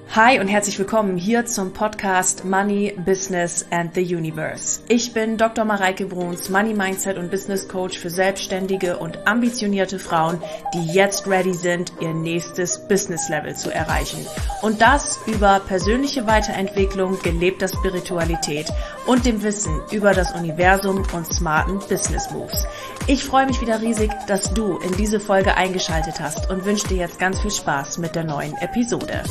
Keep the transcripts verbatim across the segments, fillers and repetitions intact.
Hi und herzlich willkommen hier zum Podcast Money, Business and the Universe. Ich bin Doktor Mareike Bruns, Money Mindset und Business Coach für selbstständige und ambitionierte Frauen, die jetzt ready sind, ihr nächstes Business Level zu erreichen. Und das über persönliche Weiterentwicklung, gelebter Spiritualität und dem Wissen über das Universum und smarten Business Moves. Ich freue mich wieder riesig, dass du in diese Folge eingeschaltet hast und wünsche dir jetzt ganz viel Spaß mit der neuen Episode.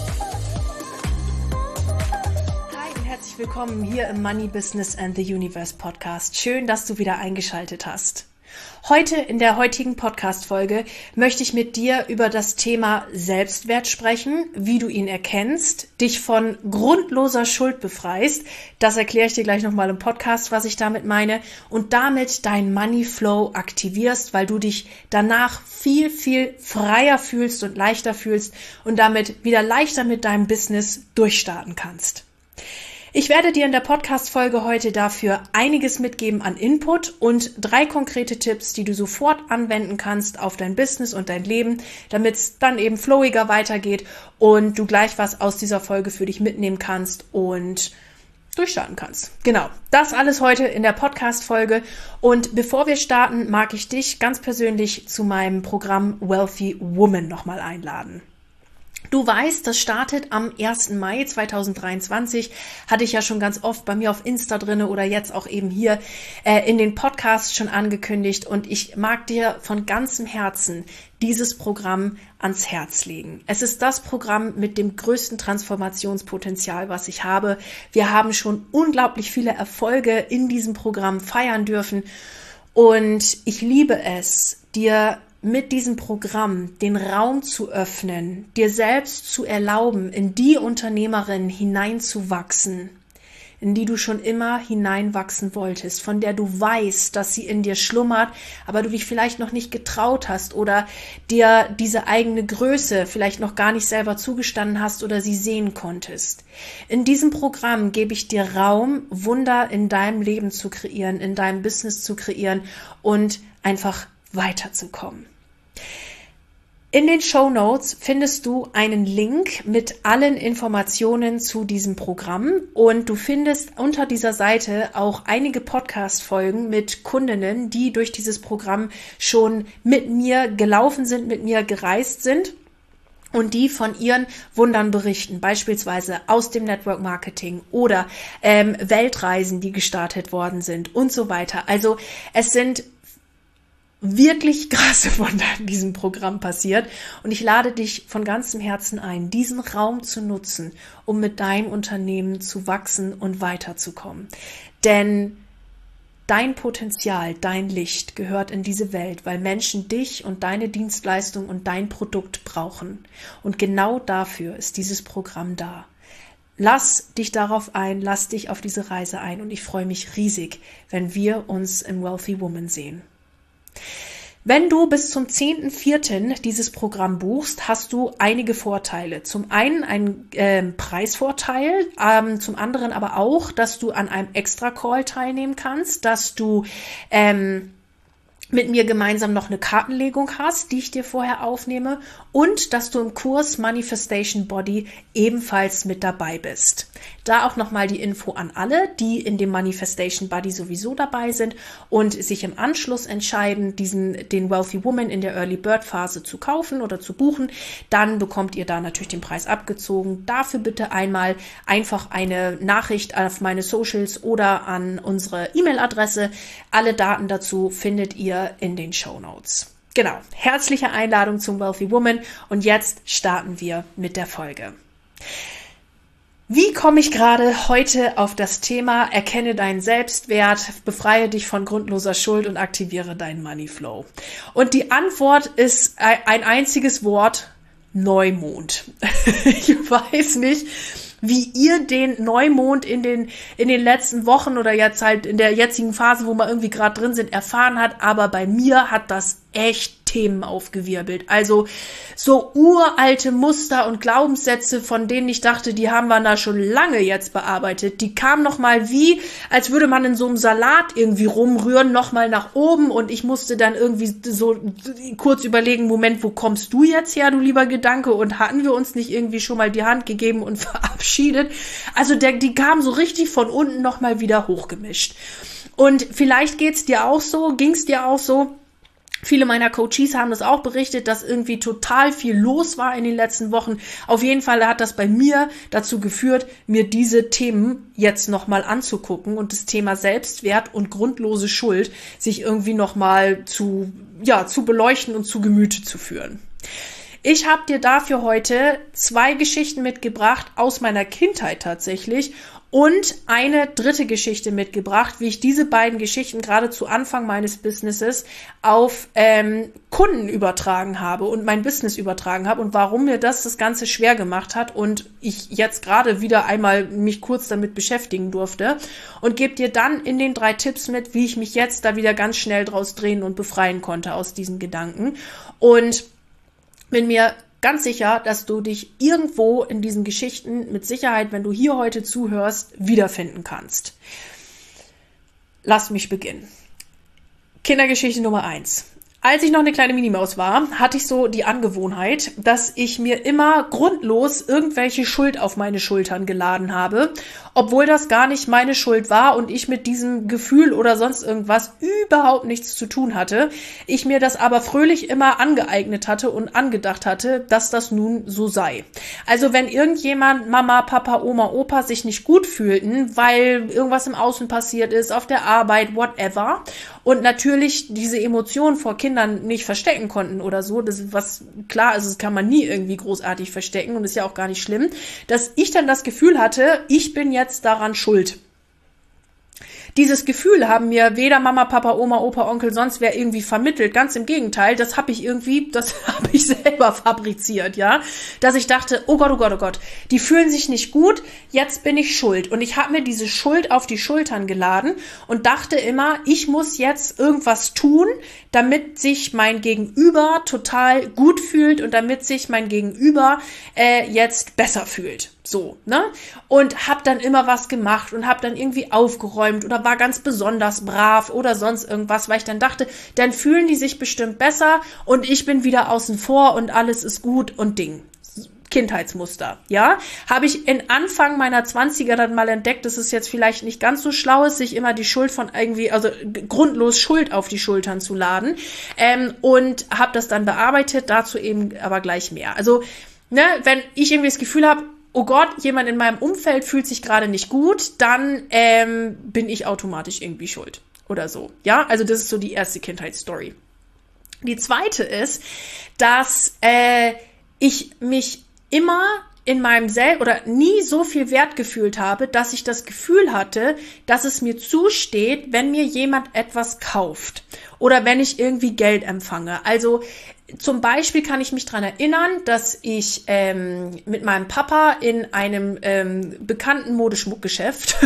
Willkommen hier im Money, Business and the Universe Podcast. Schön, dass du wieder eingeschaltet hast. Heute, in der heutigen Podcast-Folge, möchte ich mit dir über das Thema Selbstwert sprechen, wie du ihn erkennst, dich von grundloser Schuld befreist. Das erkläre ich dir gleich nochmal im Podcast, was ich damit meine. Und damit dein Money Flow aktivierst, weil du dich danach viel, viel freier fühlst und leichter fühlst und damit wieder leichter mit deinem Business durchstarten kannst. Ich werde dir in der Podcast-Folge heute dafür einiges mitgeben an Input und drei konkrete Tipps, die du sofort anwenden kannst auf dein Business und dein Leben, damit es dann eben flowiger weitergeht und du gleich was aus dieser Folge für dich mitnehmen kannst und durchstarten kannst. Genau, das alles heute in der Podcast-Folge. Und bevor wir starten, mag ich dich ganz persönlich zu meinem Programm Wealthy Woman nochmal einladen. Du weißt, das startet am ersten Mai zweitausenddreiundzwanzig, hatte ich ja schon ganz oft bei mir auf Insta drinne oder jetzt auch eben hier äh, in den Podcasts schon angekündigt und ich mag dir von ganzem Herzen dieses Programm ans Herz legen. Es ist das Programm mit dem größten Transformationspotenzial, was ich habe. Wir haben schon unglaublich viele Erfolge in diesem Programm feiern dürfen und ich liebe es, dir mit diesem Programm den Raum zu öffnen, dir selbst zu erlauben, in die Unternehmerin hineinzuwachsen, in die du schon immer hineinwachsen wolltest, von der du weißt, dass sie in dir schlummert, aber du dich vielleicht noch nicht getraut hast oder dir diese eigene Größe vielleicht noch gar nicht selber zugestanden hast oder sie sehen konntest. In diesem Programm gebe ich dir Raum, Wunder in deinem Leben zu kreieren, in deinem Business zu kreieren und einfach weiterzukommen. In den Shownotes findest du einen Link mit allen Informationen zu diesem Programm und du findest unter dieser Seite auch einige Podcast-Folgen mit Kundinnen, die durch dieses Programm schon mit mir gelaufen sind, mit mir gereist sind und die von ihren Wundern berichten, beispielsweise aus dem Network Marketing oder ähm, Weltreisen, die gestartet worden sind und so weiter. Also es sind wirklich krasse Wunder in diesem Programm passiert und ich lade dich von ganzem Herzen ein, diesen Raum zu nutzen, um mit deinem Unternehmen zu wachsen und weiterzukommen. Denn dein Potenzial, dein Licht gehört in diese Welt, weil Menschen dich und deine Dienstleistung und dein Produkt brauchen. Und genau dafür ist dieses Programm da. Lass dich darauf ein, lass dich auf diese Reise ein und ich freue mich riesig, wenn wir uns im Wealthy Woman sehen. Wenn du bis zum zehnten vierten dieses Programm buchst, hast du einige Vorteile. Zum einen einen äh, Preisvorteil, ähm, zum anderen aber auch, dass du an einem Extra-Call teilnehmen kannst, dass du ähm, mit mir gemeinsam noch eine Kartenlegung hast, die ich dir vorher aufnehme und dass du im Kurs Manifestation Body ebenfalls mit dabei bist. Da auch nochmal die Info an alle, die in dem Manifestation Body sowieso dabei sind und sich im Anschluss entscheiden, diesen den Wealthy Woman in der Early Bird Phase zu kaufen oder zu buchen, dann bekommt ihr da natürlich den Preis abgezogen. Dafür bitte einmal einfach eine Nachricht auf meine Socials oder an unsere E-Mail-Adresse. Alle Daten dazu findet ihr in den Shownotes. Genau, herzliche Einladung zum Wealthy Woman und jetzt starten wir mit der Folge. Wie komme ich gerade heute auf das Thema Erkenne deinen Selbstwert, befreie dich von grundloser Schuld und aktiviere deinen Money Flow? Und die Antwort ist ein einziges Wort: Neumond. Ich weiß nicht, wie ihr den Neumond in den in den letzten Wochen oder jetzt halt in der jetzigen Phase, wo wir irgendwie gerade drin sind, erfahren hat, aber bei mir hat das echt Themen aufgewirbelt. Also so uralte Muster und Glaubenssätze, von denen ich dachte, die haben wir da schon lange jetzt bearbeitet. Die kamen nochmal wie, als würde man in so einem Salat irgendwie rumrühren, nochmal nach oben und ich musste dann irgendwie so kurz überlegen, Moment, wo kommst du jetzt her, du lieber Gedanke? Und hatten wir uns nicht irgendwie schon mal die Hand gegeben und verabschiedet? Also der, die kamen so richtig von unten nochmal wieder hochgemischt. Und vielleicht geht's dir auch so, ging's dir auch so. Viele meiner Coaches haben das auch berichtet, dass irgendwie total viel los war in den letzten Wochen. Auf jeden Fall hat das bei mir dazu geführt, mir diese Themen jetzt nochmal anzugucken und das Thema Selbstwert und grundlose Schuld sich irgendwie nochmal zu, ja, zu beleuchten und zu Gemüte zu führen. Ich habe dir dafür heute zwei Geschichten mitgebracht aus meiner Kindheit tatsächlich und eine dritte Geschichte mitgebracht, wie ich diese beiden Geschichten gerade zu Anfang meines Businesses auf ähm, Kunden übertragen habe und mein Business übertragen habe und warum mir das das Ganze schwer gemacht hat und ich jetzt gerade wieder einmal mich kurz damit beschäftigen durfte und gebe dir dann in den drei Tipps mit, wie ich mich jetzt da wieder ganz schnell draus drehen und befreien konnte aus diesen Gedanken und bin mir ganz sicher, dass du dich irgendwo in diesen Geschichten mit Sicherheit, wenn du hier heute zuhörst, wiederfinden kannst. Lass mich beginnen. Kindergeschichte Nummer eins. Als ich noch eine kleine Minimaus war, hatte ich so die Angewohnheit, dass ich mir immer grundlos irgendwelche Schuld auf meine Schultern geladen habe, obwohl das gar nicht meine Schuld war und ich mit diesem Gefühl oder sonst irgendwas überhaupt nichts zu tun hatte. Ich mir das aber fröhlich immer angeeignet hatte und angedacht hatte, dass das nun so sei. Also wenn irgendjemand, Mama, Papa, Oma, Opa sich nicht gut fühlten, weil irgendwas im Außen passiert ist, auf der Arbeit, whatever, und natürlich diese Emotionen vor Kindern nicht verstecken konnten oder so, das ist was klar ist, das kann man nie irgendwie großartig verstecken und ist ja auch gar nicht schlimm, dass ich dann das Gefühl hatte, ich bin jetzt daran schuld. Dieses Gefühl haben mir weder Mama, Papa, Oma, Opa, Onkel, sonst wer irgendwie vermittelt. Ganz im Gegenteil, das habe ich irgendwie, das habe ich selber fabriziert, ja. Dass ich dachte, oh Gott, oh Gott, oh Gott, die fühlen sich nicht gut, jetzt bin ich schuld. Und ich habe mir diese Schuld auf die Schultern geladen und dachte immer, ich muss jetzt irgendwas tun, damit sich mein Gegenüber total gut fühlt und damit sich mein Gegenüber äh, jetzt besser fühlt. So, ne? Und hab dann immer was gemacht und hab dann irgendwie aufgeräumt oder war ganz besonders brav oder sonst irgendwas, weil ich dann dachte, dann fühlen die sich bestimmt besser und ich bin wieder außen vor und alles ist gut und Ding. Kindheitsmuster, ja? Habe ich in Anfang meiner Zwanziger dann mal entdeckt, dass es jetzt vielleicht nicht ganz so schlau ist, sich immer die Schuld von irgendwie, also grundlos Schuld auf die Schultern zu laden ähm, und habe das dann bearbeitet, dazu eben aber gleich mehr. Also, ne, wenn ich irgendwie das Gefühl habe, oh Gott, jemand in meinem Umfeld fühlt sich gerade nicht gut, dann ähm, bin ich automatisch irgendwie schuld oder so. Ja, also das ist so die erste Kindheitsstory. Die zweite ist, dass äh, ich mich immer in meinem Selbst oder nie so viel Wert gefühlt habe, dass ich das Gefühl hatte, dass es mir zusteht, wenn mir jemand etwas kauft oder wenn ich irgendwie Geld empfange. Also zum Beispiel kann ich mich daran erinnern, dass ich ähm, mit meinem Papa in einem ähm, bekannten Modeschmuckgeschäft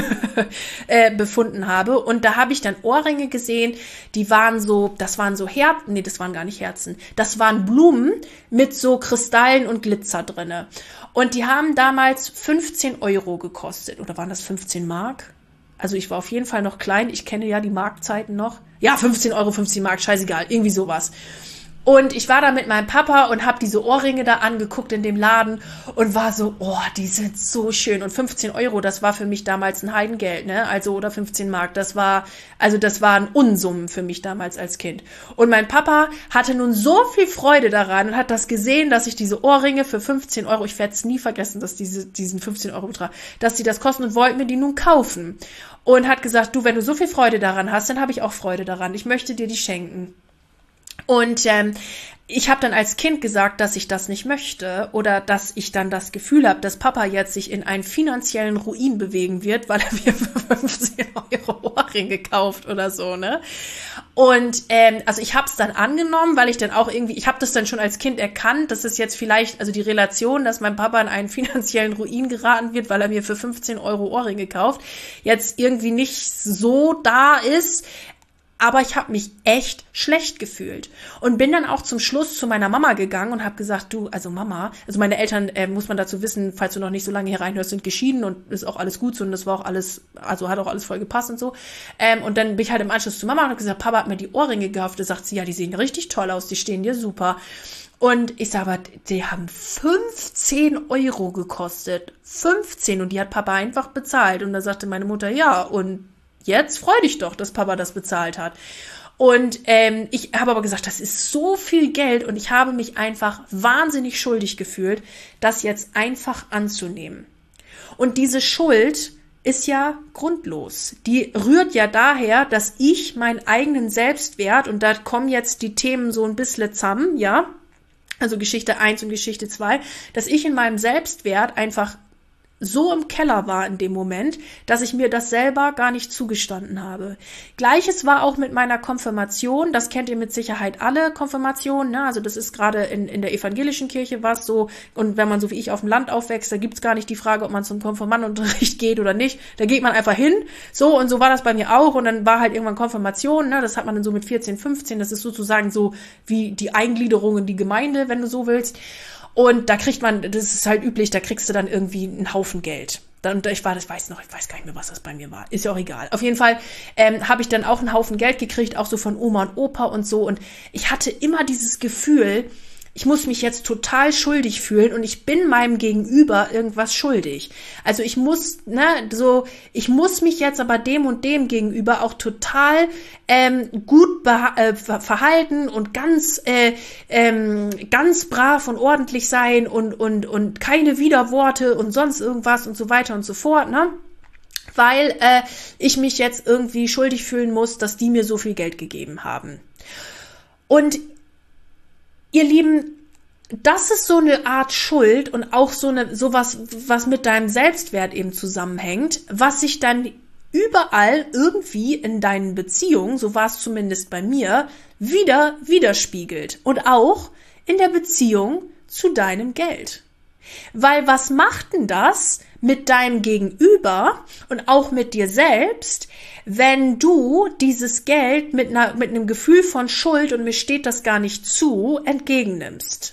äh, befunden habe und da habe ich dann Ohrringe gesehen, die waren so, das waren so Herzen, nee, das waren gar nicht Herzen, das waren Blumen mit so Kristallen und Glitzer drinne und die haben damals fünfzehn Euro gekostet oder waren das fünfzehn Mark? Also ich war auf jeden Fall noch klein, ich kenne ja die Markzeiten noch. Ja, fünfzehn Euro, fünfzehn Mark, scheißegal, irgendwie sowas. Und ich war da mit meinem Papa und habe diese Ohrringe da angeguckt in dem Laden und war so, oh, die sind so schön. Und fünfzehn Euro, das war für mich damals ein Heidengeld, ne? Also, oder fünfzehn Mark, das war, also das waren Unsummen für mich damals als Kind. Und mein Papa hatte nun so viel Freude daran und hat das gesehen, dass ich diese Ohrringe für fünfzehn Euro, ich werde es nie vergessen, dass diese, diesen fünfzehn Euro Betrag, dass die das kosten und wollten mir die nun kaufen. Und hat gesagt, du, wenn du so viel Freude daran hast, dann habe ich auch Freude daran. Ich möchte dir die schenken. Und ähm, ich habe dann als Kind gesagt, dass ich das nicht möchte oder dass ich dann das Gefühl habe, dass Papa jetzt sich in einen finanziellen Ruin bewegen wird, weil er mir für fünfzehn Euro Ohrringe gekauft oder so, ne? Und ähm, also ich habe es dann angenommen, weil ich dann auch irgendwie, ich habe das dann schon als Kind erkannt, dass es jetzt vielleicht, also die Relation, dass mein Papa in einen finanziellen Ruin geraten wird, weil er mir für fünfzehn Euro Ohrringe kauft, jetzt irgendwie nicht so da ist. aber ich habe mich echt schlecht gefühlt und bin dann auch zum Schluss zu meiner Mama gegangen und habe gesagt, du, also Mama, also meine Eltern, äh, muss man dazu wissen, falls du noch nicht so lange hier reinhörst, sind geschieden und ist auch alles gut so und das war auch alles, also hat auch alles voll gepasst und so. Ähm, und dann bin ich halt im Anschluss zu Mama und habe gesagt, Papa hat mir die Ohrringe gekauft. Da sagt sie, ja, die sehen richtig toll aus, die stehen dir super. Und ich sage, aber die haben fünfzehn Euro gekostet. fünfzehn und die hat Papa einfach bezahlt. Und da sagte meine Mutter, ja, und jetzt freu dich doch, dass Papa das bezahlt hat. Und ähm, ich habe aber gesagt, das ist so viel Geld und ich habe mich einfach wahnsinnig schuldig gefühlt, das jetzt einfach anzunehmen. Und diese Schuld ist ja grundlos. Die rührt ja daher, dass ich meinen eigenen Selbstwert, und da kommen jetzt die Themen so ein bisschen zusammen, ja, also Geschichte eins und Geschichte zwei, dass ich in meinem Selbstwert einfach so im Keller war in dem Moment, dass ich mir das selber gar nicht zugestanden habe. Gleiches war auch mit meiner Konfirmation, das kennt ihr mit Sicherheit alle, Konfirmationen, ne? Also das ist gerade in, in der evangelischen Kirche was so, und wenn man so wie ich auf dem Land aufwächst, da gibt's gar nicht die Frage, ob man zum Konfirmandenunterricht geht oder nicht, da geht man einfach hin, so, und so war das bei mir auch, und dann war halt irgendwann Konfirmation, ne? Das hat man dann so mit vierzehn, fünfzehn, das ist sozusagen so wie die Eingliederung in die Gemeinde, wenn du so willst. Und da kriegt man, das ist halt üblich, da kriegst du dann irgendwie einen Haufen Geld. Und ich war, das weiß noch, ich weiß gar nicht mehr, was das bei mir war. Ist ja auch egal. Auf jeden Fall ähm, habe ich dann auch einen Haufen Geld gekriegt, auch so von Oma und Opa und so. Und ich hatte immer dieses Gefühl, ich muss mich jetzt total schuldig fühlen und ich bin meinem Gegenüber irgendwas schuldig. Also ich muss, ne, so, ich muss mich jetzt aber dem und dem gegenüber auch total ähm, gut äh, verhalten und ganz, äh, ähm, ganz brav und ordentlich sein und und und keine Widerworte und sonst irgendwas und so weiter und so fort, ne? Weil äh, ich mich jetzt irgendwie schuldig fühlen muss, dass die mir so viel Geld gegeben haben. Und ihr Lieben, das ist so eine Art Schuld und auch so eine, sowas, was mit deinem Selbstwert eben zusammenhängt, was sich dann überall irgendwie in deinen Beziehungen, so war es zumindest bei mir, wieder widerspiegelt und auch in der Beziehung zu deinem Geld. Weil was macht denn das mit deinem Gegenüber und auch mit dir selbst, wenn du dieses Geld mit einer, mit einem Gefühl von Schuld und mir steht das gar nicht zu, entgegennimmst?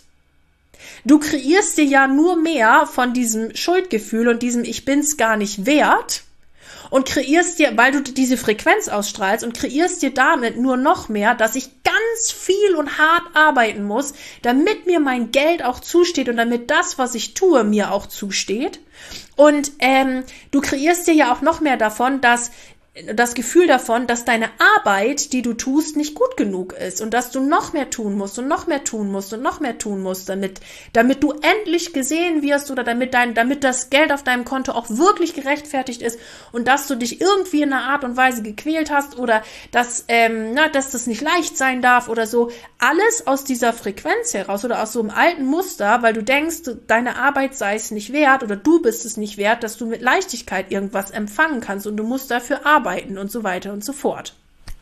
Du kreierst dir ja nur mehr von diesem Schuldgefühl und diesem Ich bin's gar nicht wert und kreierst dir, weil du diese Frequenz ausstrahlst und kreierst dir damit nur noch mehr, dass ich ganz viel und hart arbeiten muss, damit mir mein Geld auch zusteht und damit das, was ich tue, mir auch zusteht. Und ähm, du kreierst dir ja auch noch mehr davon, dass das Gefühl davon, dass deine Arbeit, die du tust, nicht gut genug ist und dass du noch mehr tun musst und noch mehr tun musst und noch mehr tun musst, damit, damit du endlich gesehen wirst oder damit dein, damit das Geld auf deinem Konto auch wirklich gerechtfertigt ist und dass du dich irgendwie in einer Art und Weise gequält hast oder dass, ähm, na, dass das nicht leicht sein darf oder so. Alles aus dieser Frequenz heraus oder aus so einem alten Muster, weil du denkst, deine Arbeit sei es nicht wert oder du bist es nicht wert, dass du mit Leichtigkeit irgendwas empfangen kannst und du musst dafür arbeiten. Und so weiter und so fort.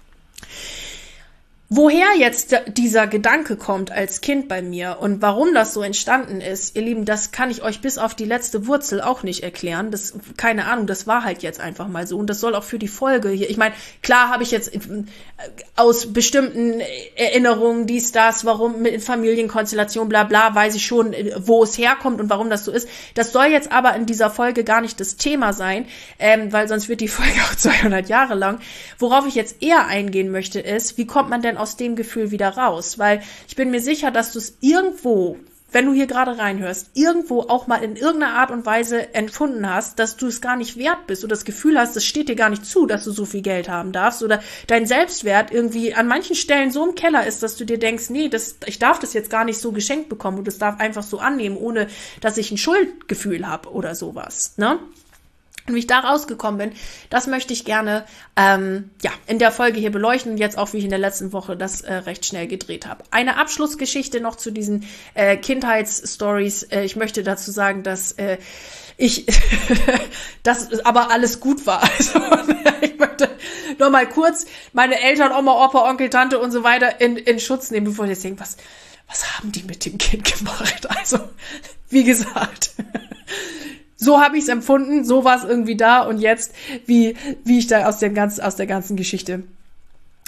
Woher jetzt dieser Gedanke kommt als Kind bei mir und warum das so entstanden ist, ihr Lieben, das kann ich euch bis auf die letzte Wurzel auch nicht erklären. Das, keine Ahnung, das war halt jetzt einfach mal so und das soll auch für die Folge hier, ich meine, klar habe ich jetzt aus bestimmten Erinnerungen dies, das, warum mit Familienkonstellation, bla bla, weiß ich schon, wo es herkommt und warum das so ist. Das soll jetzt aber in dieser Folge gar nicht das Thema sein, ähm, weil sonst wird die Folge auch zweihundert Jahre lang. Worauf ich jetzt eher eingehen möchte ist, wie kommt man denn aus dem Gefühl wieder raus? Weil ich bin mir sicher, dass du es irgendwo, wenn du hier gerade reinhörst, irgendwo auch mal in irgendeiner Art und Weise empfunden hast, dass du es gar nicht wert bist oder das Gefühl hast, es steht dir gar nicht zu, dass du so viel Geld haben darfst oder dein Selbstwert irgendwie an manchen Stellen so im Keller ist, dass du dir denkst, nee, das, ich darf das jetzt gar nicht so geschenkt bekommen und das darf einfach so annehmen, ohne dass ich ein Schuldgefühl habe oder sowas, ne? Und wie ich da rausgekommen bin, das möchte ich gerne ähm, ja in der Folge hier beleuchten und jetzt auch, wie ich in der letzten Woche das äh, recht schnell gedreht habe. Eine Abschlussgeschichte noch zu diesen äh, Kindheitsstories. Äh, ich möchte dazu sagen, dass äh, ich, dass aber alles gut war. Also ich möchte noch mal kurz meine Eltern, Oma, Opa, Onkel, Tante und so weiter in, in Schutz nehmen, bevor ich jetzt denke, was, was haben die mit dem Kind gemacht? Also, wie gesagt, so habe ich es empfunden, so war es irgendwie da und jetzt, wie wie ich da aus der ganzen aus der ganzen Geschichte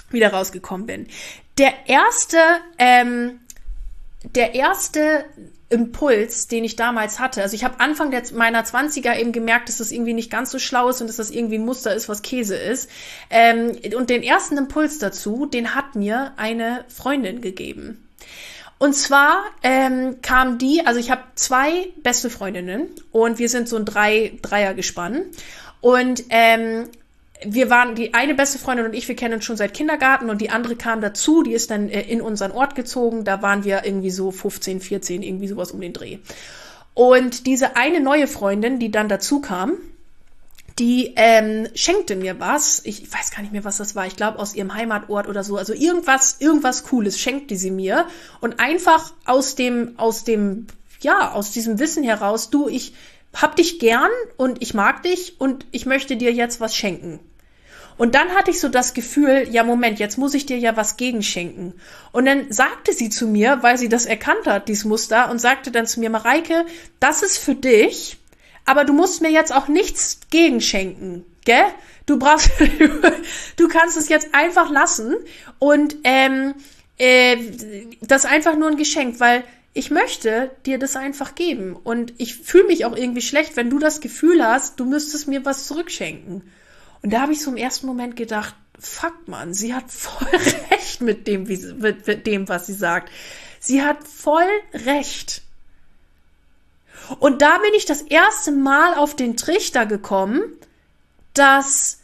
wieder rausgekommen bin. Der erste, ähm, der erste Impuls, den ich damals hatte, also ich habe Anfang der, meiner zwanziger eben gemerkt, dass das irgendwie nicht ganz so schlau ist und dass das irgendwie ein Muster ist, was Käse ist. Ähm, und den ersten Impuls dazu, den hat mir eine Freundin gegeben. Und zwar ähm, kam die, also ich habe zwei beste Freundinnen und wir sind so ein drei Dreiergespann. Und ähm, wir waren, die eine beste Freundin und ich, wir kennen uns schon seit Kindergarten und die andere kam dazu, die ist dann äh, in unseren Ort gezogen, da waren wir irgendwie so fünfzehn, vierzehn, irgendwie sowas um den Dreh. Und diese eine neue Freundin, die dann dazu kam, die ähm, schenkte mir was, ich weiß gar nicht mehr, was das war, ich glaube aus ihrem Heimatort oder so, also irgendwas, irgendwas Cooles schenkte sie mir und einfach aus dem, aus dem, ja, aus diesem Wissen heraus, du, ich hab dich gern und ich mag dich und ich möchte dir jetzt was schenken. Und dann hatte ich so das Gefühl, ja Moment, jetzt muss ich dir ja was gegenschenken. Und dann sagte sie zu mir, weil sie das erkannt hat, dieses Muster, und sagte dann zu mir, Mareike, das ist für dich, aber du musst mir jetzt auch nichts gegenschenken, gell? Du brauchst, du kannst es jetzt einfach lassen und ähm, äh, das ist einfach nur ein Geschenk, weil ich möchte dir das einfach geben und ich fühle mich auch irgendwie schlecht, wenn du das Gefühl hast, du müsstest mir was zurückschenken. Und da habe ich so im ersten Moment gedacht, fuck man, sie hat voll recht mit dem, wie, mit, mit dem, was sie sagt. Sie hat voll recht. Und da bin ich das erste Mal auf den Trichter gekommen, dass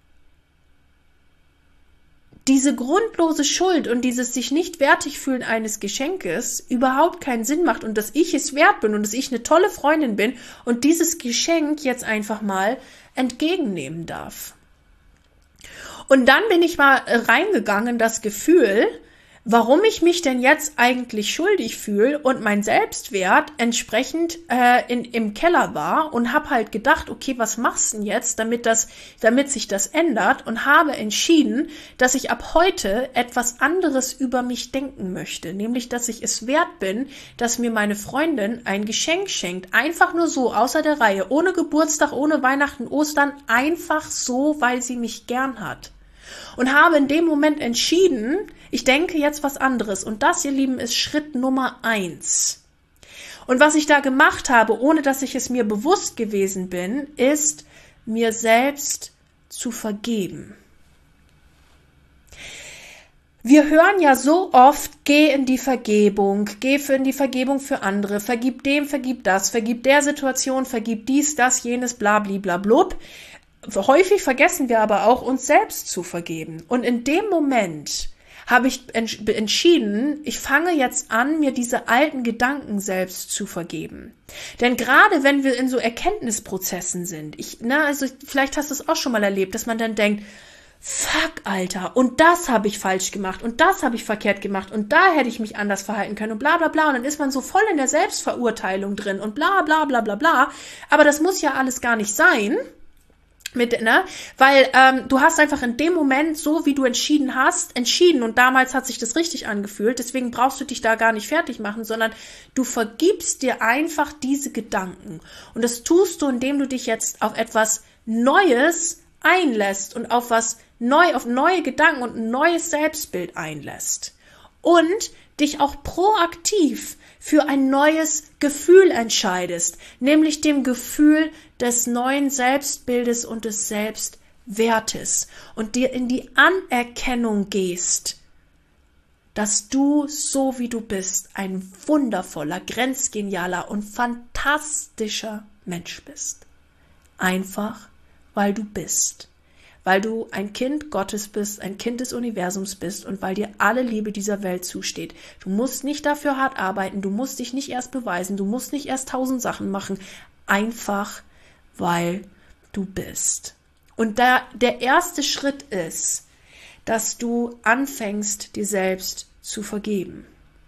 diese grundlose Schuld und dieses sich nicht wertig fühlen eines Geschenkes überhaupt keinen Sinn macht und dass ich es wert bin und dass ich eine tolle Freundin bin und dieses Geschenk jetzt einfach mal entgegennehmen darf. Und dann bin ich mal reingegangen, das Gefühl, warum ich mich denn jetzt eigentlich schuldig fühle und mein Selbstwert entsprechend äh, in, im Keller war und habe halt gedacht, okay, was machst du denn jetzt, damit das, damit sich das ändert und habe entschieden, dass ich ab heute etwas anderes über mich denken möchte, nämlich, dass ich es wert bin, dass mir meine Freundin ein Geschenk schenkt, einfach nur so, außer der Reihe, ohne Geburtstag, ohne Weihnachten, Ostern, einfach so, weil sie mich gern hat. Und habe in dem Moment entschieden, ich denke jetzt was anderes. Und das, ihr Lieben, ist Schritt Nummer eins. Und was ich da gemacht habe, ohne dass ich es mir bewusst gewesen bin, ist, mir selbst zu vergeben. Wir hören ja so oft, geh in die Vergebung, geh in die Vergebung für andere, vergib dem, vergib das, vergib der Situation, vergib dies, das, jenes, bla, bla, bla, blub. Häufig vergessen wir aber auch, uns selbst zu vergeben. Und in dem Moment habe ich entschieden, ich fange jetzt an, mir diese alten Gedanken selbst zu vergeben. Denn gerade wenn wir in so Erkenntnisprozessen sind, ich, na, also vielleicht hast du es auch schon mal erlebt, dass man dann denkt, fuck, Alter, und das habe ich falsch gemacht und das habe ich verkehrt gemacht und da hätte ich mich anders verhalten können und bla bla bla. Und dann ist man so voll in der Selbstverurteilung drin und bla bla bla bla bla. Aber das muss ja alles gar nicht sein. Mit, ne? Weil ähm, du hast einfach in dem Moment, so wie du entschieden hast, entschieden und damals hat sich das richtig angefühlt, deswegen brauchst du dich da gar nicht fertig machen, sondern du vergibst dir einfach diese Gedanken und das tust du, indem du dich jetzt auf etwas Neues einlässt und auf was neu, auf neue Gedanken und ein neues Selbstbild einlässt und dich auch proaktiv für ein neues Gefühl entscheidest, nämlich dem Gefühl des neuen Selbstbildes und des Selbstwertes und dir in die Anerkennung gehst, dass du, so wie du bist, ein wundervoller, grenzgenialer und fantastischer Mensch bist. Einfach, weil du bist. Weil du ein Kind Gottes bist, ein Kind des Universums bist und weil dir alle Liebe dieser Welt zusteht. Du musst nicht dafür hart arbeiten, du musst dich nicht erst beweisen, du musst nicht erst tausend Sachen machen. Einfach, weil du bist. Und da der erste Schritt ist, dass du anfängst, dir selbst zu vergeben.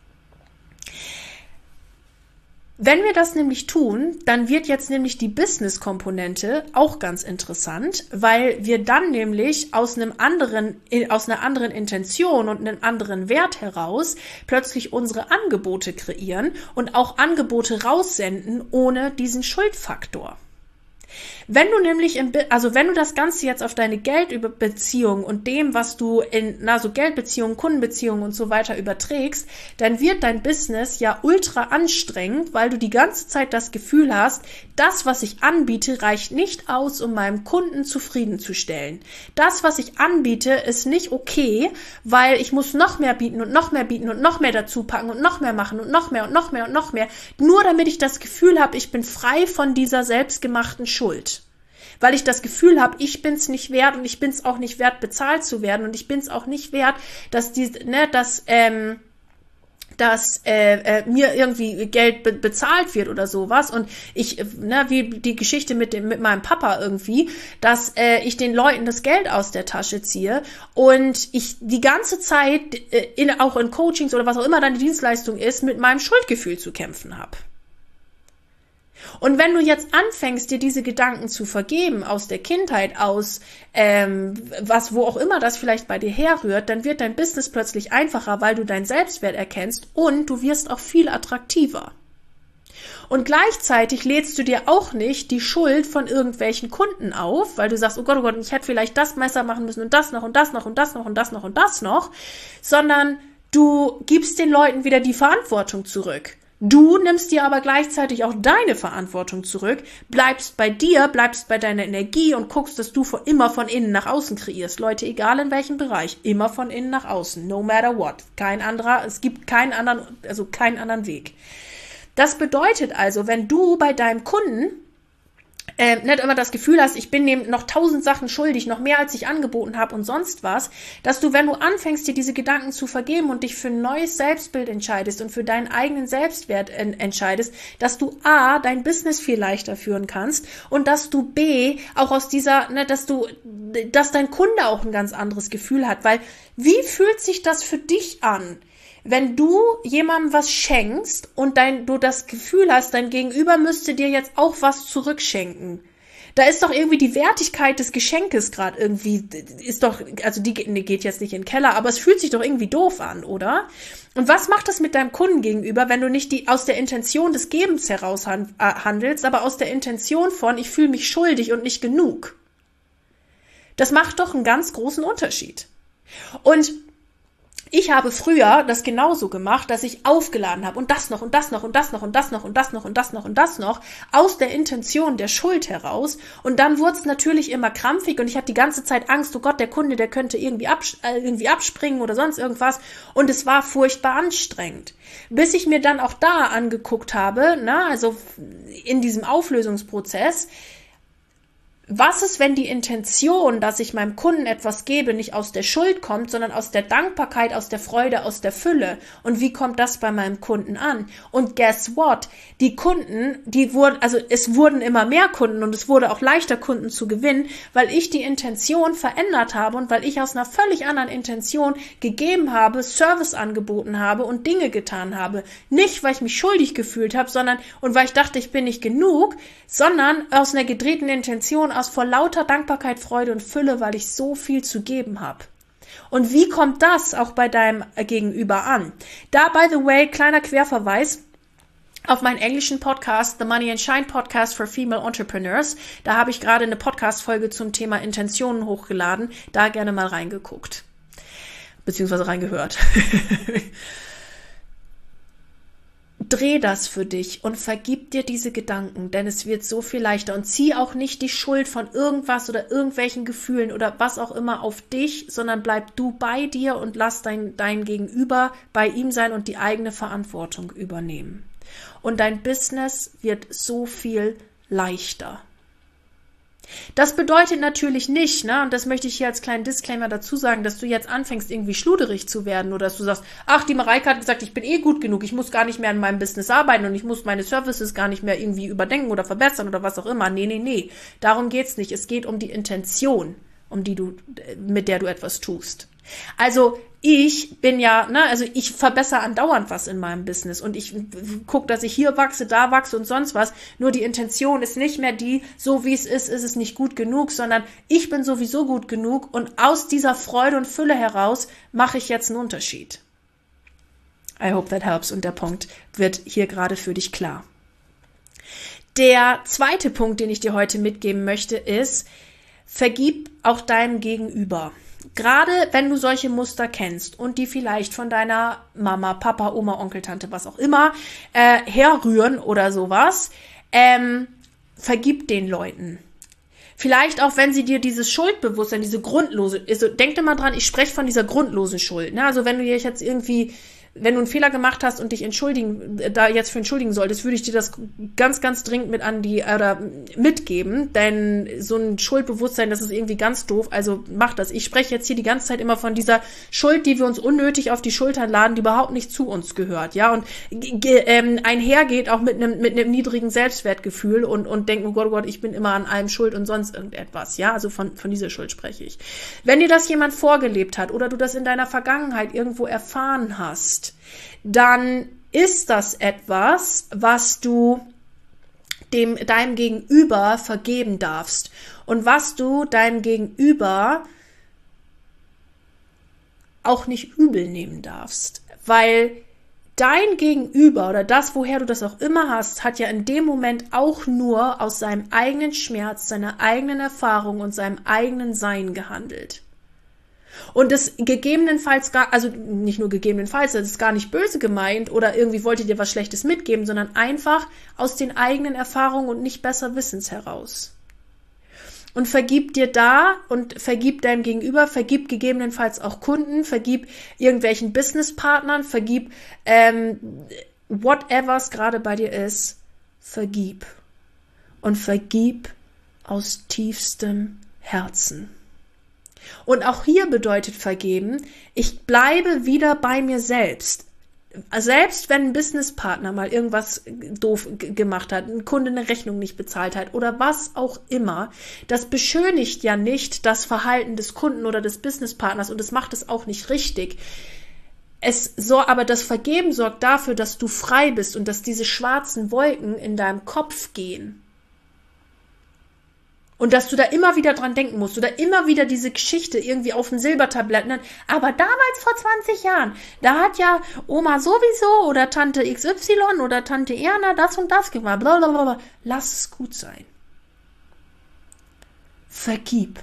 Wenn wir das nämlich tun, dann wird jetzt nämlich die Business-Komponente auch ganz interessant, weil wir dann nämlich aus einem anderen, aus einer anderen Intention und einem anderen Wert heraus plötzlich unsere Angebote kreieren und auch Angebote raussenden ohne diesen Schuldfaktor. Wenn du nämlich, im, also wenn du das Ganze jetzt auf deine Geldbeziehung und dem, was du in, na, so Geldbeziehungen, Kundenbeziehungen und so weiter überträgst, dann wird dein Business ja ultra anstrengend, weil du die ganze Zeit das Gefühl hast, das, was ich anbiete, reicht nicht aus, um meinem Kunden zufriedenzustellen. Das, was ich anbiete, ist nicht okay, weil ich muss noch mehr bieten und noch mehr bieten und noch mehr dazu packen und noch mehr machen und noch mehr und noch mehr und noch mehr, nur damit ich das Gefühl habe, ich bin frei von dieser selbstgemachten Schuld. Weil ich das Gefühl habe, ich bin's nicht wert und ich bin's auch nicht wert, bezahlt zu werden und ich bin's auch nicht wert, dass die, ne, dass, ähm, dass äh, äh, mir irgendwie Geld be- bezahlt wird oder sowas und ich, ne, wie die Geschichte mit dem mit meinem Papa irgendwie, dass äh, ich den Leuten das Geld aus der Tasche ziehe und ich die ganze Zeit äh, in, auch in Coachings oder was auch immer dann die Dienstleistung ist, mit meinem Schuldgefühl zu kämpfen habe. Und wenn du jetzt anfängst, dir diese Gedanken zu vergeben aus der Kindheit, aus ähm, was, wo auch immer das vielleicht bei dir herrührt, dann wird dein Business plötzlich einfacher, weil du deinen Selbstwert erkennst und du wirst auch viel attraktiver. Und gleichzeitig lädst du dir auch nicht die Schuld von irgendwelchen Kunden auf, weil du sagst, oh Gott, oh Gott, ich hätte vielleicht das besser machen müssen und das noch und das noch und das noch und das noch und das noch, sondern du gibst den Leuten wieder die Verantwortung zurück. Du nimmst dir aber gleichzeitig auch deine Verantwortung zurück, bleibst bei dir, bleibst bei deiner Energie und guckst, dass du von, immer von innen nach außen kreierst. Leute, egal in welchem Bereich, immer von innen nach außen, no matter what. Kein anderer, es gibt keinen anderen, also keinen anderen Weg. Das bedeutet also, wenn du bei deinem Kunden äh, nicht immer das Gefühl hast, ich bin dem noch tausend Sachen schuldig, noch mehr als ich angeboten habe und sonst was, dass du, wenn du anfängst, dir diese Gedanken zu vergeben und dich für ein neues Selbstbild entscheidest und für deinen eigenen Selbstwert en- entscheidest, dass du A, dein Business viel leichter führen kannst und dass du B, auch aus dieser, ne, dass du, dass dein Kunde auch ein ganz anderes Gefühl hat, weil wie fühlt sich das für dich an? Wenn du jemandem was schenkst und dein, du das Gefühl hast, dein Gegenüber müsste dir jetzt auch was zurückschenken. Da ist doch irgendwie die Wertigkeit des Geschenkes gerade irgendwie, ist doch, also die geht jetzt nicht in den Keller, aber es fühlt sich doch irgendwie doof an, oder? Und was macht das mit deinem Kunden gegenüber, wenn du nicht die aus der Intention des Gebens heraus handelst, aber aus der Intention von, ich fühle mich schuldig und nicht genug? Das macht doch einen ganz großen Unterschied. Und ich habe früher das genauso gemacht, dass ich aufgeladen habe und das noch und das noch und das noch und das noch und das noch und das noch und das noch aus der Intention der Schuld heraus und dann wurde es natürlich immer krampfig und ich hatte die ganze Zeit Angst, oh Gott, der Kunde, der könnte irgendwie, abs- äh, irgendwie abspringen oder sonst irgendwas und es war furchtbar anstrengend. Bis ich mir dann auch da angeguckt habe, na, also in diesem Auflösungsprozess, was ist, wenn die Intention, dass ich meinem Kunden etwas gebe, nicht aus der Schuld kommt, sondern aus der Dankbarkeit, aus der Freude, aus der Fülle? Und wie kommt das bei meinem Kunden an? Und guess what? Die Kunden, die wurden, also es wurden immer mehr Kunden und es wurde auch leichter, Kunden zu gewinnen, weil ich die Intention verändert habe und weil ich aus einer völlig anderen Intention gegeben habe, Service angeboten habe und Dinge getan habe. Nicht, weil ich mich schuldig gefühlt habe, sondern, und weil ich dachte, ich bin nicht genug, sondern aus einer gedrehten Intention, aus vor lauter Dankbarkeit, Freude und Fülle, weil ich so viel zu geben habe. Und wie kommt das auch bei deinem Gegenüber an? Da, by the way, kleiner Querverweis auf meinen englischen Podcast, The Money and Shine Podcast for Female Entrepreneurs. Da habe ich gerade eine Podcast-Folge zum Thema Intentionen hochgeladen. Da gerne mal reingeguckt. Beziehungsweise reingehört. Dreh das für dich und vergib dir diese Gedanken, denn es wird so viel leichter und zieh auch nicht die Schuld von irgendwas oder irgendwelchen Gefühlen oder was auch immer auf dich, sondern bleib du bei dir und lass dein, dein Gegenüber bei ihm sein und die eigene Verantwortung übernehmen. Und dein Business wird so viel leichter. Das bedeutet natürlich nicht, ne, und das möchte ich hier als kleinen Disclaimer dazu sagen, dass du jetzt anfängst, irgendwie schluderig zu werden oder dass du sagst, ach, die Mareike hat gesagt, ich bin eh gut genug, ich muss gar nicht mehr an meinem Business arbeiten und ich muss meine Services gar nicht mehr irgendwie überdenken oder verbessern oder was auch immer. Nee, nee, nee, darum geht's nicht. Es geht um die Intention, um die du, mit der du etwas tust. Also ich bin ja, ne, also ich verbessere andauernd was in meinem Business und ich gucke, dass ich hier wachse, da wachse und sonst was. Nur die Intention ist nicht mehr die, so wie es ist, ist es nicht gut genug, sondern ich bin sowieso gut genug und aus dieser Freude und Fülle heraus mache ich jetzt einen Unterschied. I hope that helps und der Punkt wird hier gerade für dich klar. Der zweite Punkt, den ich dir heute mitgeben möchte, ist, vergib auch deinem Gegenüber. Gerade wenn du solche Muster kennst und die vielleicht von deiner Mama, Papa, Oma, Onkel, Tante, was auch immer, äh, herrühren oder sowas, ähm, vergib den Leuten. Vielleicht auch, wenn sie dir dieses Schuldbewusstsein, diese grundlose, also denk dir mal dran, ich spreche von dieser grundlosen Schuld. Ne? Also wenn du dich jetzt irgendwie, wenn du einen Fehler gemacht hast und dich entschuldigen, da jetzt für entschuldigen solltest, würde ich dir das ganz, ganz dringend mit an die, oder mitgeben, denn so ein Schuldbewusstsein, das ist irgendwie ganz doof, also mach das. Ich spreche jetzt hier die ganze Zeit immer von dieser Schuld, die wir uns unnötig auf die Schultern laden, die überhaupt nicht zu uns gehört, ja, und ähm, einhergeht auch mit einem, mit einem niedrigen Selbstwertgefühl und, und denken, oh Gott, oh Gott, ich bin immer an allem schuld und sonst irgendetwas, ja, also von, von dieser Schuld spreche ich. Wenn dir das jemand vorgelebt hat oder du das in deiner Vergangenheit irgendwo erfahren hast, dann ist das etwas, was du dem, deinem Gegenüber vergeben darfst und was du deinem Gegenüber auch nicht übel nehmen darfst, weil dein Gegenüber oder das, woher du das auch immer hast, hat ja in dem Moment auch nur aus seinem eigenen Schmerz, seiner eigenen Erfahrung und seinem eigenen Sein gehandelt. Und das gegebenenfalls gar, also nicht nur gegebenenfalls, das ist gar nicht böse gemeint oder irgendwie wollte dir was Schlechtes mitgeben, sondern einfach aus den eigenen Erfahrungen und nicht besser Wissens heraus. Und vergib dir da und vergib deinem Gegenüber, vergib gegebenenfalls auch Kunden, vergib irgendwelchen Businesspartnern, vergib ähm, whatever es gerade bei dir ist, vergib. Und vergib aus tiefstem Herzen. Und auch hier bedeutet vergeben, ich bleibe wieder bei mir selbst. Selbst wenn ein Businesspartner mal irgendwas doof g- gemacht hat, ein Kunde eine Rechnung nicht bezahlt hat oder was auch immer, das beschönigt ja nicht das Verhalten des Kunden oder des Businesspartners und es macht es auch nicht richtig. Es so, aber das Vergeben sorgt dafür, dass du frei bist und dass diese schwarzen Wolken in deinem Kopf gehen. Und dass du da immer wieder dran denken musst oder immer wieder diese Geschichte irgendwie auf dem Silbertablett. Ne? Aber damals vor zwanzig Jahren, da hat ja Oma sowieso oder Tante X Y oder Tante Erna das und das gemacht. Blablabla. Lass es gut sein. Vergib.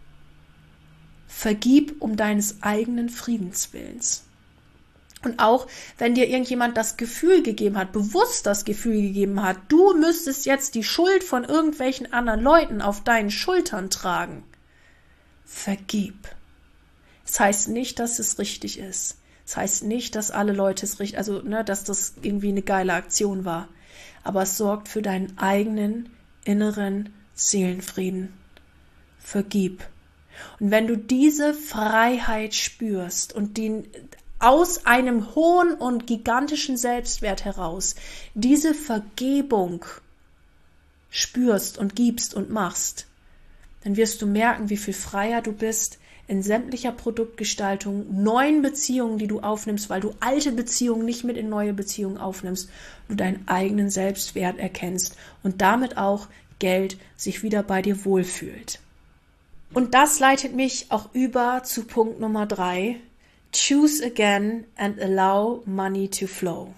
Vergib um deines eigenen Friedenswillens. Und auch, wenn dir irgendjemand das Gefühl gegeben hat, bewusst das Gefühl gegeben hat, du müsstest jetzt die Schuld von irgendwelchen anderen Leuten auf deinen Schultern tragen. Vergib. Das heißt nicht, dass es richtig ist. Das heißt nicht, dass alle Leute es richtig, also, ne, dass das irgendwie eine geile Aktion war. Aber es sorgt für deinen eigenen inneren Seelenfrieden. Vergib. Und wenn du diese Freiheit spürst und den aus einem hohen und gigantischen Selbstwert heraus diese Vergebung spürst und gibst und machst, dann wirst du merken, wie viel freier du bist in sämtlicher Produktgestaltung, neuen Beziehungen, die du aufnimmst, weil du alte Beziehungen nicht mit in neue Beziehungen aufnimmst, du deinen eigenen Selbstwert erkennst und damit auch Geld sich wieder bei dir wohlfühlt. Und das leitet mich auch über zu Punkt Nummer drei. Choose again and allow money to flow.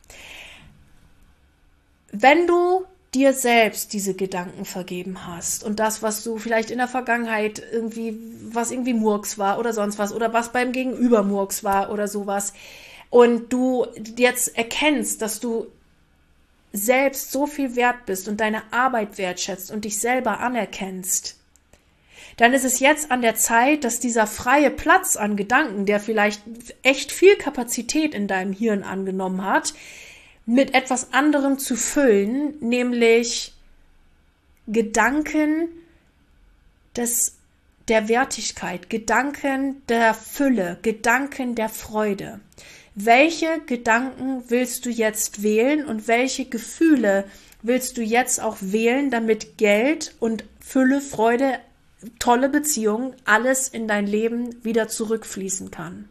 Wenn du dir selbst diese Gedanken vergeben hast und das, was du vielleicht in der Vergangenheit irgendwie, was irgendwie Murks war oder sonst was oder was beim Gegenüber Murks war oder sowas und du jetzt erkennst, dass du selbst so viel wert bist und deine Arbeit wertschätzt und dich selber anerkennst, dann ist es jetzt an der Zeit, dass dieser freie Platz an Gedanken, der vielleicht echt viel Kapazität in deinem Hirn angenommen hat, mit etwas anderem zu füllen, nämlich Gedanken des, der Wertigkeit, Gedanken der Fülle, Gedanken der Freude. Welche Gedanken willst du jetzt wählen und welche Gefühle willst du jetzt auch wählen, damit Geld und Fülle, Freude, tolle Beziehungen, alles in dein Leben wieder zurückfließen kann?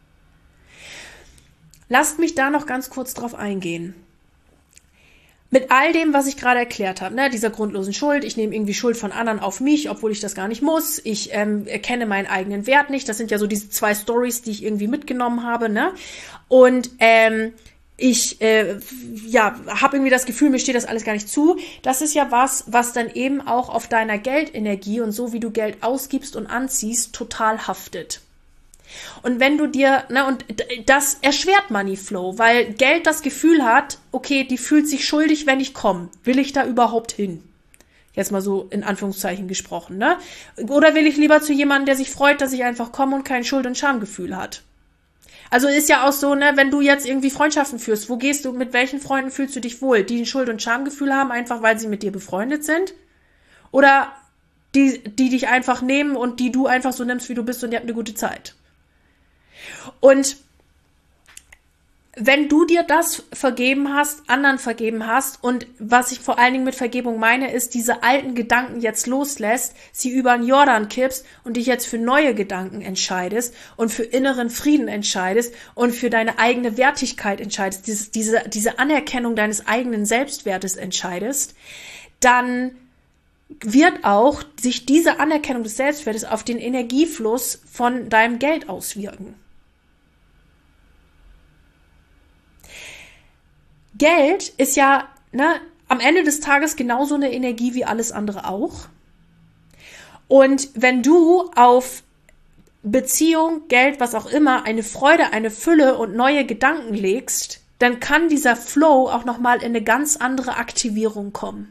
Lasst mich da noch ganz kurz drauf eingehen. Mit all dem, was ich gerade erklärt habe, ne, dieser grundlosen Schuld, ich nehme irgendwie Schuld von anderen auf mich, obwohl ich das gar nicht muss, ich ähm, erkenne meinen eigenen Wert nicht, das sind ja so diese zwei Stories, die ich irgendwie mitgenommen habe, ne, und ähm, ich äh, ja, habe irgendwie das Gefühl, mir steht das alles gar nicht zu. Das ist ja was, was dann eben auch auf deiner Geldenergie und so, wie du Geld ausgibst und anziehst, total haftet. Und wenn du dir, ne, und das erschwert Money Flow, weil Geld das Gefühl hat, okay, die fühlt sich schuldig, wenn ich komme. Will ich da überhaupt hin? Jetzt mal so in Anführungszeichen gesprochen, ne? Oder will ich lieber zu jemandem, der sich freut, dass ich einfach komme und kein Schuld- und Schamgefühl hat? Also ist ja auch so, ne, wenn du jetzt irgendwie Freundschaften führst, wo gehst du, mit welchen Freunden fühlst du dich wohl? Die ein Schuld- und Schamgefühl haben, einfach weil sie mit dir befreundet sind? Oder die, die dich einfach nehmen und die du einfach so nimmst, wie du bist und die haben eine gute Zeit? Und wenn du dir das vergeben hast, anderen vergeben hast und was ich vor allen Dingen mit Vergebung meine, ist, diese alten Gedanken jetzt loslässt, sie über den Jordan kippst und dich jetzt für neue Gedanken entscheidest und für inneren Frieden entscheidest und für deine eigene Wertigkeit entscheidest, diese, diese, diese Anerkennung deines eigenen Selbstwertes entscheidest, dann wird auch sich diese Anerkennung des Selbstwertes auf den Energiefluss von deinem Geld auswirken. Geld ist ja, ne, am Ende des Tages genauso eine Energie wie alles andere auch. Und wenn du auf Beziehung, Geld, was auch immer, eine Freude, eine Fülle und neue Gedanken legst, dann kann dieser Flow auch nochmal in eine ganz andere Aktivierung kommen.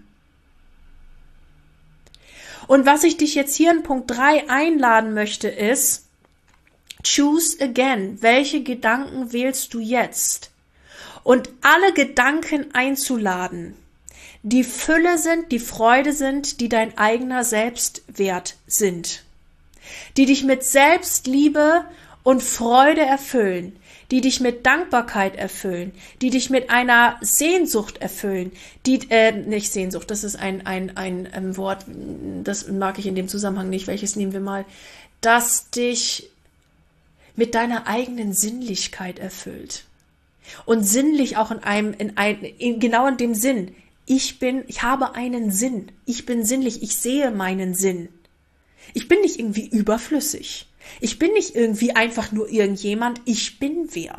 Und was ich dich jetzt hier in Punkt drei einladen möchte, ist, choose again. Welche Gedanken wählst du jetzt? Und alle Gedanken einzuladen, die Fülle sind, die Freude sind, die dein eigener Selbstwert sind, die dich mit Selbstliebe und Freude erfüllen, die dich mit Dankbarkeit erfüllen, die dich mit einer Sehnsucht erfüllen, die, äh, nicht Sehnsucht, das ist ein, ein, ein, ein Wort, das mag ich in dem Zusammenhang nicht, welches nehmen wir mal, das dich mit deiner eigenen Sinnlichkeit erfüllt. Und sinnlich auch in einem, in ein, in, genau in dem Sinn. Ich bin, ich habe einen Sinn. Ich bin sinnlich. Ich sehe meinen Sinn. Ich bin nicht irgendwie überflüssig. Ich bin nicht irgendwie einfach nur irgendjemand. Ich bin wer.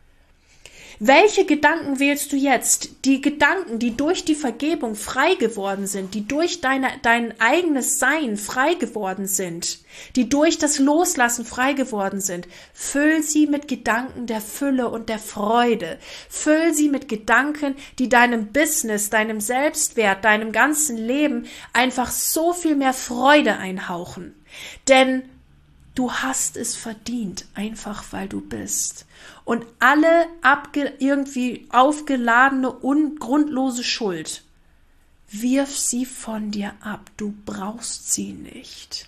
Welche Gedanken wählst du jetzt? Die Gedanken, die durch die Vergebung frei geworden sind, die durch deine, dein eigenes Sein frei geworden sind, die durch das Loslassen frei geworden sind, füll sie mit Gedanken der Fülle und der Freude. Füll sie mit Gedanken, die deinem Business, deinem Selbstwert, deinem ganzen Leben einfach so viel mehr Freude einhauchen. Denn du hast es verdient, einfach weil du bist. Und alle abge- irgendwie aufgeladene und grundlose Schuld, wirf sie von dir ab. Du brauchst sie nicht.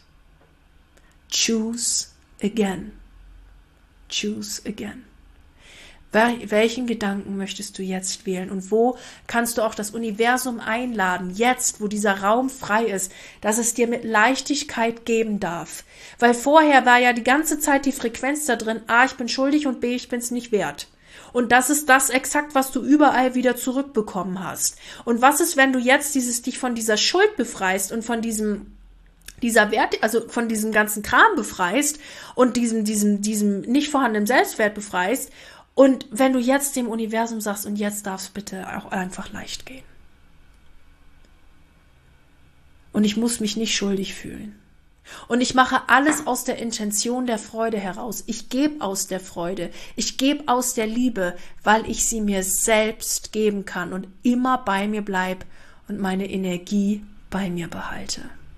Choose again. Choose again. Welchen Gedanken möchtest du jetzt wählen und wo kannst du auch das Universum einladen, jetzt, wo dieser Raum frei ist, dass es dir mit Leichtigkeit geben darf? Weil vorher war ja die ganze Zeit die Frequenz da drin, A, ich bin schuldig und B, ich bin's nicht wert. Und das ist das exakt, was du überall wieder zurückbekommen hast. Und was ist, wenn du jetzt dieses dich von dieser Schuld befreist und von diesem dieser Wert, also von diesem ganzen Kram befreist und diesem diesem diesem nicht vorhandenen Selbstwert befreist? Und wenn du jetzt dem Universum sagst, und jetzt darf es bitte auch einfach leicht gehen. Und ich muss mich nicht schuldig fühlen. Und ich mache alles aus der Intention der Freude heraus. Ich gebe aus der Freude. Ich gebe aus der Liebe, weil ich sie mir selbst geben kann und immer bei mir bleib und meine Energie bei mir behalte.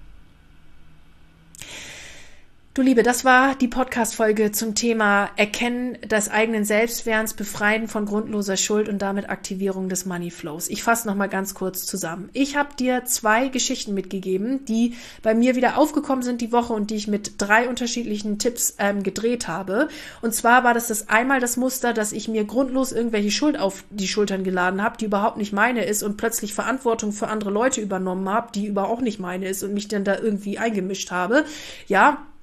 Du Liebe, das war die Podcast-Folge zum Thema Erkennen des eigenen Selbstwerts, Befreien von grundloser Schuld und damit Aktivierung des Money Flows. Ich fasse nochmal ganz kurz zusammen. Ich habe dir zwei Geschichten mitgegeben, die bei mir wieder aufgekommen sind die Woche und die ich mit drei unterschiedlichen Tipps ähm, gedreht habe. Und zwar war das das einmal das Muster, dass ich mir grundlos irgendwelche Schuld auf die Schultern geladen habe, die überhaupt nicht meine ist und plötzlich Verantwortung für andere Leute übernommen habe, die überhaupt nicht meine ist und mich dann da irgendwie eingemischt habe. Ja,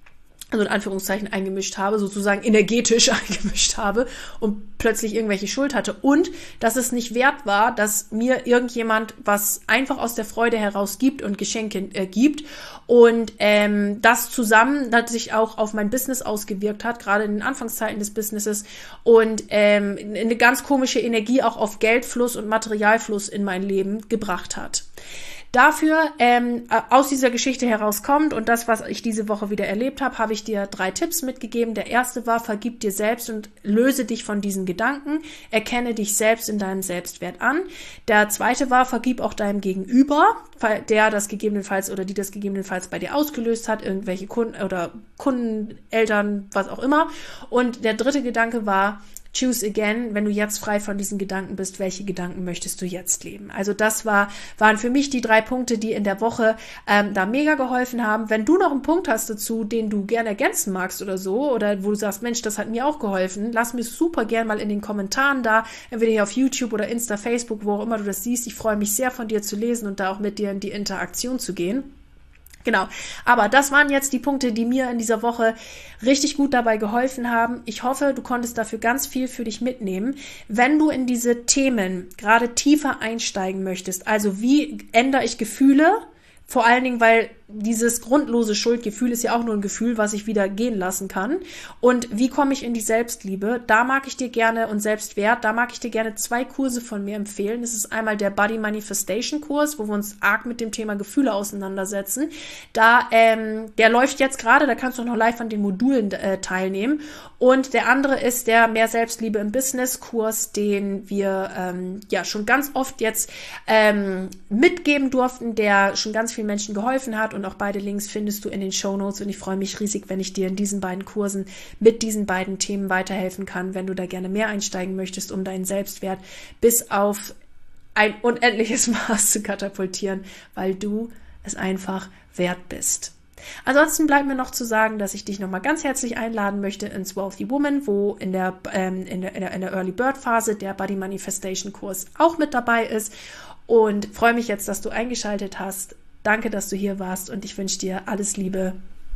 also in Anführungszeichen eingemischt habe, sozusagen energetisch eingemischt habe und plötzlich irgendwelche Schuld hatte. Und dass es nicht wert war, dass mir irgendjemand was einfach aus der Freude heraus gibt und Geschenke äh, gibt. Und ähm, das zusammen hat sich auch auf mein Business ausgewirkt hat, gerade in den Anfangszeiten des Businesses. Und ähm, eine ganz komische Energie auch auf Geldfluss und Materialfluss in mein Leben gebracht hat. Dafür ähm, aus dieser Geschichte herauskommt und das, was ich diese Woche wieder erlebt habe, habe ich dir drei Tipps mitgegeben. Der erste war, vergib dir selbst und löse dich von diesen Gedanken. Erkenne dich selbst in deinem Selbstwert an. Der zweite war, vergib auch deinem Gegenüber, der das gegebenenfalls oder die das gegebenenfalls bei dir ausgelöst hat, irgendwelche Kunden oder Kunden, Eltern, was auch immer. Und der dritte Gedanke war, choose again, wenn du jetzt frei von diesen Gedanken bist, welche Gedanken möchtest du jetzt leben? Also das war, waren für mich die drei Punkte, die in der Woche ähm, da mega geholfen haben. Wenn du noch einen Punkt hast dazu, den du gerne ergänzen magst oder so, oder wo du sagst, Mensch, das hat mir auch geholfen, lass mir super gern mal in den Kommentaren da, entweder hier auf YouTube oder Insta, Facebook, wo auch immer du das siehst. Ich freue mich sehr, von dir zu lesen und da auch mit dir in die Interaktion zu gehen. Genau, aber das waren jetzt die Punkte, die mir in dieser Woche richtig gut dabei geholfen haben. Ich hoffe, du konntest dafür ganz viel für dich mitnehmen. Wenn du in diese Themen gerade tiefer einsteigen möchtest, also wie ändere ich Gefühle, vor allen Dingen, weil dieses grundlose Schuldgefühl ist ja auch nur ein Gefühl, was ich wieder gehen lassen kann. Und wie komme ich in die Selbstliebe? Da mag ich dir gerne und Selbstwert, da mag ich dir gerne zwei Kurse von mir empfehlen. Das ist einmal der Body Manifestation Kurs, wo wir uns arg mit dem Thema Gefühle auseinandersetzen. Da, ähm, der läuft jetzt gerade, da kannst du noch live an den Modulen äh, teilnehmen. Und der andere ist der Mehr Selbstliebe im Business Kurs, den wir ähm, ja schon ganz oft jetzt ähm, mitgeben durften, der schon ganz vielen Menschen geholfen hat. Und auch beide Links findest du in den Shownotes. Und ich freue mich riesig, wenn ich dir in diesen beiden Kursen mit diesen beiden Themen weiterhelfen kann, wenn du da gerne mehr einsteigen möchtest, um deinen Selbstwert bis auf ein unendliches Maß zu katapultieren, weil du es einfach wert bist. Ansonsten bleibt mir noch zu sagen, dass ich dich nochmal ganz herzlich einladen möchte ins Wealthy Woman, wo in der, ähm, in der, in der, in der Early Bird Phase der Body Manifestation Kurs auch mit dabei ist. Und freue mich jetzt, dass du eingeschaltet hast. Danke, dass du hier warst und ich wünsche dir alles Liebe.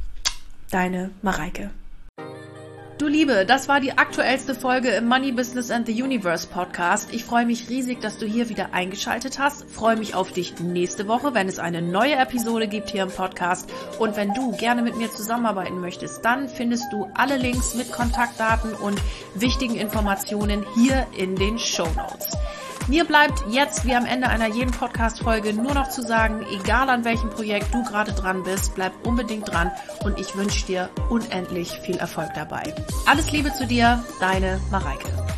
Deine Mareike. Du Liebe, das war die aktuellste Folge im Money Business and the Universe Podcast. Ich freue mich riesig, dass du hier wieder eingeschaltet hast. Freue mich auf dich nächste Woche, wenn es eine neue Episode gibt hier im Podcast. Und wenn du gerne mit mir zusammenarbeiten möchtest, dann findest du alle Links mit Kontaktdaten und wichtigen Informationen hier in den Shownotes. Mir bleibt jetzt wie am Ende einer jeden Podcast-Folge nur noch zu sagen, egal an welchem Projekt du gerade dran bist, bleib unbedingt dran und ich wünsche dir unendlich viel Erfolg dabei. Alles Liebe zu dir, deine Mareike.